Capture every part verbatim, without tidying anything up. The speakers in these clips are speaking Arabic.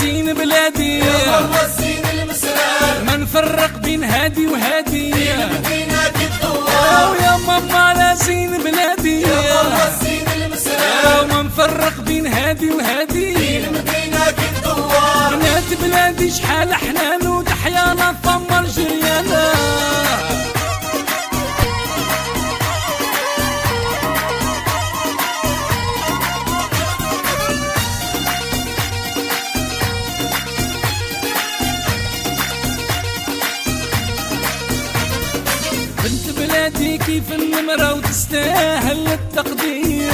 زين بلادي يا الله الزين المسرار ما نفرق بين هادي وهادي المدينة الدوار يا ماما على زين بلادي يا الله الزين المسرار ما نفرق بين هادي وهادي المدينة الدوار بنات بلادي شحال حنان وتحيانا ثمر جريانا بنت بلادي كيف النمرة وتستاهل التقدير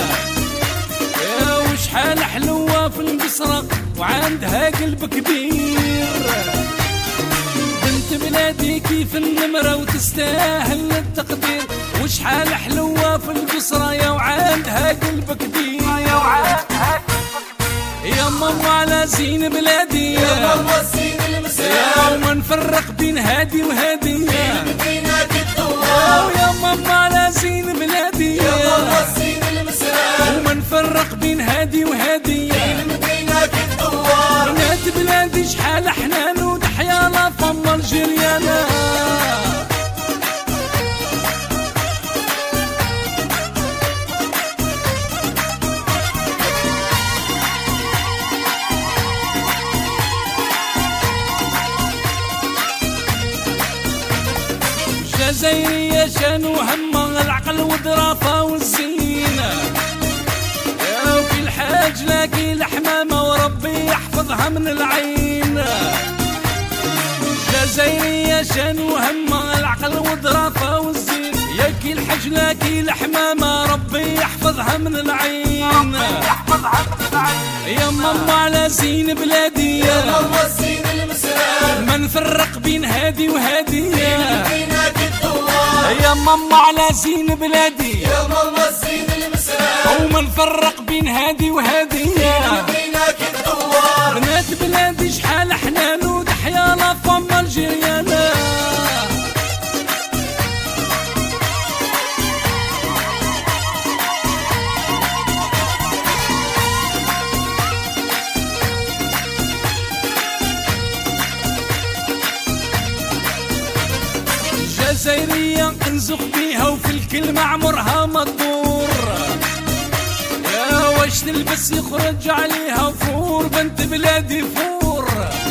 يا وشحال حلوة في القصرة وعندها قلب كبير بنت بلادي كيف النمرة وتستاهل التقدير وشحال حلوة في القصرة يا وعندها قلب كبير يا وعندها يا ماما على زين بلادي يا الله الزين المسرار وما نفرق بين هادي وهادي المدينة الدوار يا ماما على زين بلادي يا الله الزين المسرار وما نفرق بين هادي وهادي المدينة الدوار بنات بلادي شحال حنان وتحيانا فم الجريانة جزائرية شان وهمة العقل والظرافة والزينة يا وفي الحاج لاقي الحمامة وربي يحفظها من العين جزائرية شان وهمة العقل والظرافة والزينة يا كي الحاج لاقي الحمامة ربي يحفظها من العين يا ماما على زين بلادي يا الله الزين المسرار ما نفرق بين هادي وهادي المدينة الدوار يا ماما على زين بلادي يا الله الزين المسرار وما نفرق بين هادي وهادي المدينة الدوار بنات بلادي شحال حنان وتحيانا فم الجريانة جزائرية انزق بيها وفي الكلمة عمرها ما تدور يا واش تلبس يخرج عليها فور بنت بلادي فور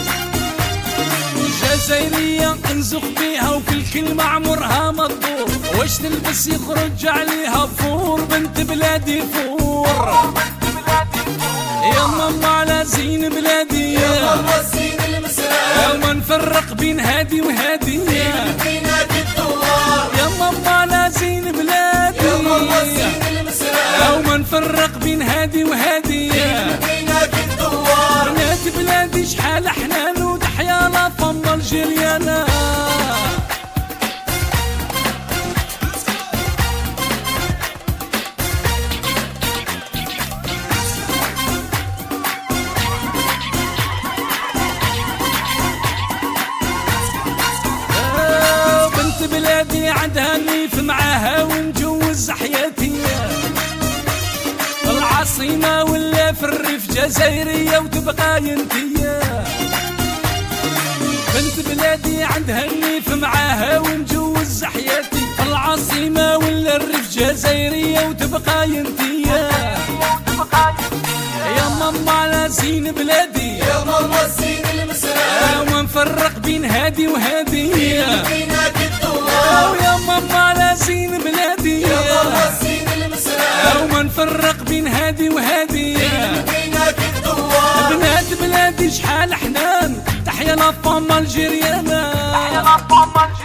جزائرية انزق بيها وفي الكلمة عمرها ما تدور واش تلبس يخرج عليها فور بنت بلادي فور يا ماما على زين بلادي يا الله الزين المسرار ما نفرق بين هادي وهادي المدينة الدوار يا ماما على زين بلادي يا الله الزين المسرار وما نفرق بين هادي وهادي المدينة الدوار بنات بلادي شحال حنان وتحيانا فم الجريانة بلادي عندها نيف معاها ونجوز حياتي العاصمة ولا في الريف جزائرية وتبقى ينتيا بنت بلادي عندها نيف معاها ونجوز حياتي العاصمة ولا الريف جزائرية وتبقى ينتيا يا ماما على زين بلادي يا الله الزين المسرار وما نفرق بين هادي وهادي المدينة الدوار يا ماما على زين بلادي يا الله الزين المسرار وما نفرق بين هادي وهادي المدينة الدوار بنات بلادي شحال حنان تحيانا فم الجريانة